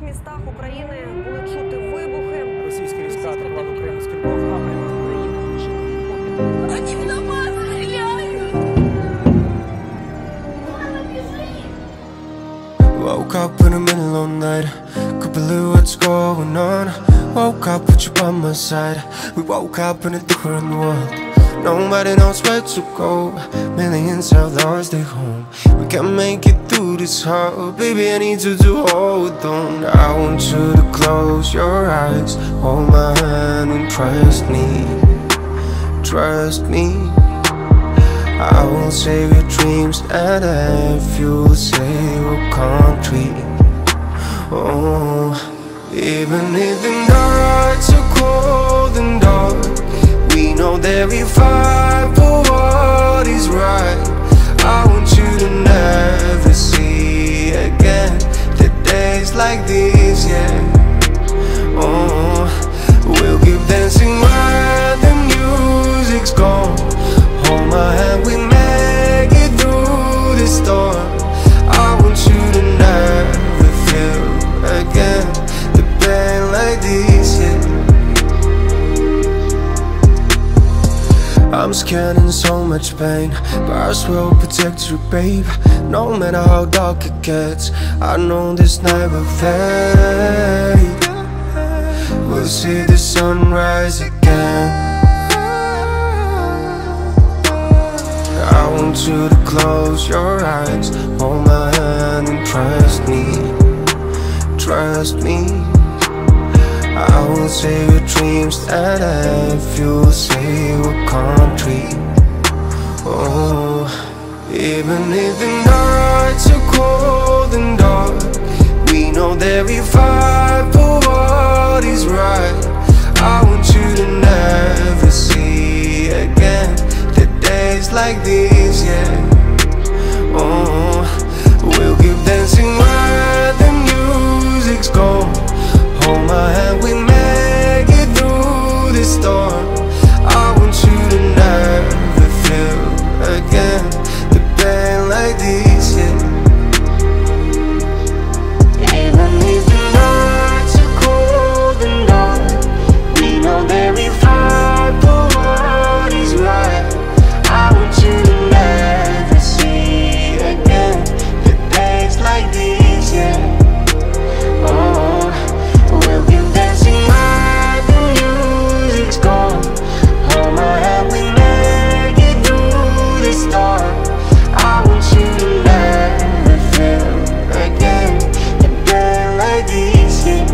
містах України були чути вибухи. Російські війська атакували Україну з кількох напрямків. Они в нас стреляют! Мама, бежи! Woke up in the middle of the night, couldn't believe what's going on. Woke up with you by my side, we woke up in a different world. Nobody knows where to go, millions have lost their home. We can make it through this hard, baby I need you to hold on. I want you to close your eyes, hold my hand and trust me, trust me. I will save your dreams and if you say we're concrete. Oh, even if the nights are cold and dark, we know that we fight for what is right. I want you to never see again the days like this, yeah. Oh, we'll keep dancing while the music's gone. Hold my hand, we make it through the storm. I want you to never feel again the pain like this, yeah. I'm scared in so much pain, but I swear I'll protect you, babe. No matter how dark it gets, I know this night will fade. We'll see the sunrise again. I want you to close your eyes, hold my hand and trust me, trust me. I will save your dreams and if you say we're concrete. Oh, even if the nights are cold and dark, we know that we fight for what is right. I want you to never see again the days like this, yeah. Oh, we'll keep dancing while the music's gone. Hold my hand, we make it through the storm. I want you to never feel again the pain like this, yeah. Even if the nights are cold and dark, we know that we fight for what is right. I want you to never see again the days like this, yeah. Oh, we'll be dancing while the music's gone. Hold my hand, we make it through the storm. I want you to never feel again a day like this, yeah.